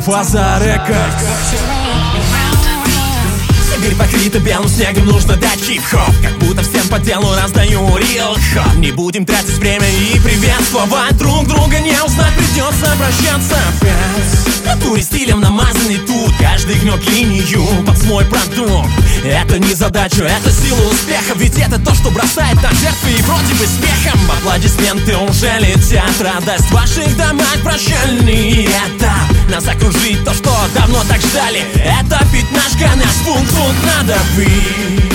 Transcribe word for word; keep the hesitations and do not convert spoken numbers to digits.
Фаза Рекордс. Сибирь покрыта белым снегом, нужно дать хип-хоп. Как будто всем по делу раздаю рил хоп. Не будем тратить время и приветствовать друг друга. Не узнать, придется обращаться опять. В натуре стилем намазанный тут. Каждый гнет линию под свой продукт. Это не задача, это сила успеха. Ведь это то, что бросает на жертвы и вроде бы смехом. Аплодисменты уже летят, радость в ваших домах прощальный этап. Нас окружит то, что давно так ждали. Это пятнашка, наш фунт, фунт надо быть.